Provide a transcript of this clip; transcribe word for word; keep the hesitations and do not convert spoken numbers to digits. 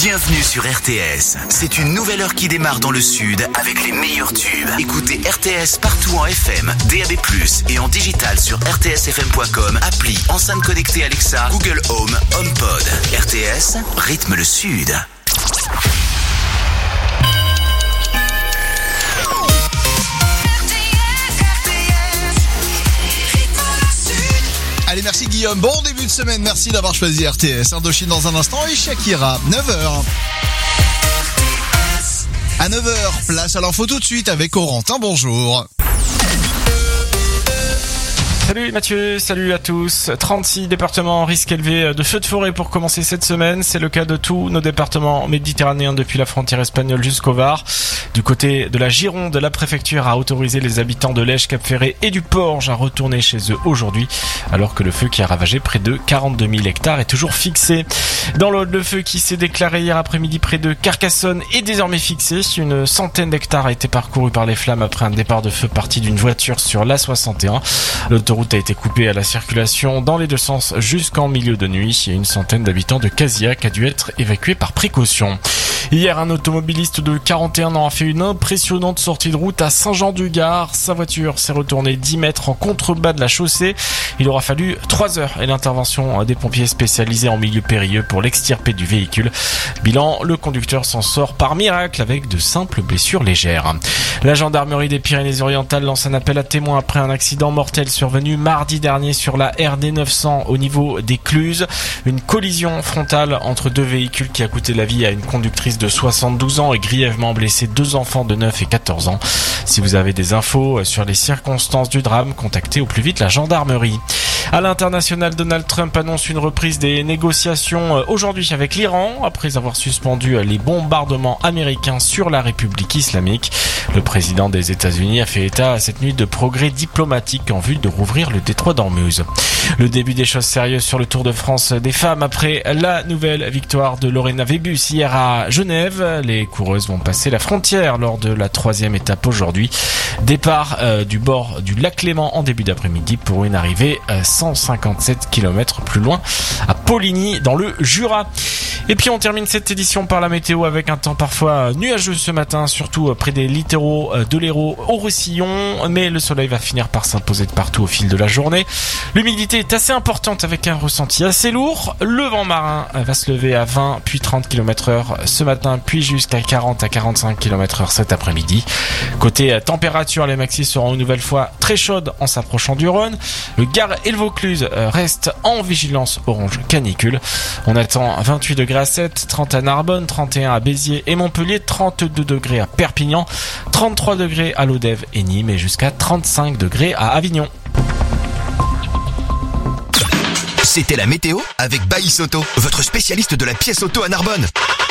Bienvenue sur R T S. C'est une nouvelle heure qui démarre dans le sud avec les meilleurs tubes. Écoutez R T S partout en F M, D A B plus, et en digital sur r t s f m point com, appli, enceinte connectée Alexa, Google Home, HomePod. R T S, rythme le sud. Allez, merci Guillaume. Bon début de semaine, merci d'avoir choisi R T S. Indochine dans un instant et Shakira, neuf heures. À neuf heures, place à l'info tout de suite avec Corentin, bonjour. Salut Mathieu, salut à tous. trente-six départements en risque élevé de feux de forêt pour commencer cette semaine. C'est le cas de tous nos départements méditerranéens depuis la frontière espagnole jusqu'au Var. Du côté de la Gironde, la préfecture a autorisé les habitants de Lège, Cap-Ferré et du Porge à retourner chez eux aujourd'hui, alors que le feu qui a ravagé près de quarante-deux mille hectares est toujours fixé. Dans l'Aude, le feu qui s'est déclaré hier après-midi près de Carcassonne est désormais fixé. Une centaine d'hectares a été parcouru par les flammes après un départ de feu parti d'une voiture sur l'A soixante et un. L'autoroute a été coupée à la circulation dans les deux sens jusqu'en milieu de nuit et une centaine d'habitants de Casillac a dû être évacués par précaution. Hier, un automobiliste de quarante et un ans a fait une impressionnante sortie de route à Saint-Jean-du-Gard. Sa voiture s'est retournée dix mètres en contrebas de la chaussée. Il aura fallu trois heures et l'intervention des pompiers spécialisés en milieu périlleux pour l'extirper du véhicule. Bilan, le conducteur s'en sort par miracle avec de simples blessures légères. La gendarmerie des Pyrénées-Orientales lance un appel à témoins après un accident mortel survenu mardi dernier sur la R D neuf cents au niveau des Cluses. Une collision frontale entre deux véhicules qui a coûté la vie à une conductrice de soixante-douze ans et grièvement blessé deux enfants de neuf et quatorze ans. Si vous avez des infos sur les circonstances du drame, contactez au plus vite la gendarmerie. À l'international, Donald Trump annonce une reprise des négociations aujourd'hui avec l'Iran après avoir suspendu les bombardements américains sur la République islamique. Le président des États-Unis a fait état cette nuit de progrès diplomatiques en vue de rouvrir le détroit d'Ormuz. Le début des choses sérieuses sur le Tour de France des femmes après la nouvelle victoire de Lorena Wiebes hier à Genève. Les coureuses vont passer la frontière lors de la troisième étape aujourd'hui. Départ euh, du bord du lac Léman en début d'après-midi pour une arrivée euh, cent cinquante-sept kilomètres plus loin à Poligny dans le Jura. Et puis on termine cette édition par la météo avec un temps parfois nuageux ce matin, surtout près des littoraux de l'Hérault au Roussillon, mais le soleil va finir par s'imposer de partout au fil de la journée. L'humidité est assez importante avec un ressenti assez lourd. Le vent marin va se lever à vingt puis trente kilomètres heure ce matin, puis jusqu'à quarante à quarante-cinq kilomètres heure cet après-midi. Côté température, les maxis seront une nouvelle fois très chaudes en s'approchant du Rhône. Le Gard et le Vaucluse restent en vigilance orange canicule. On attend vingt-huit degrés à Sète, trente à Narbonne, trente et un à Béziers et Montpellier, trente-deux degrés à Perpignan, trente-trois degrés à Lodève et Nîmes et jusqu'à trente-cinq degrés à Avignon. C'était la météo avec Baïs Auto, votre spécialiste de la pièce auto à Narbonne.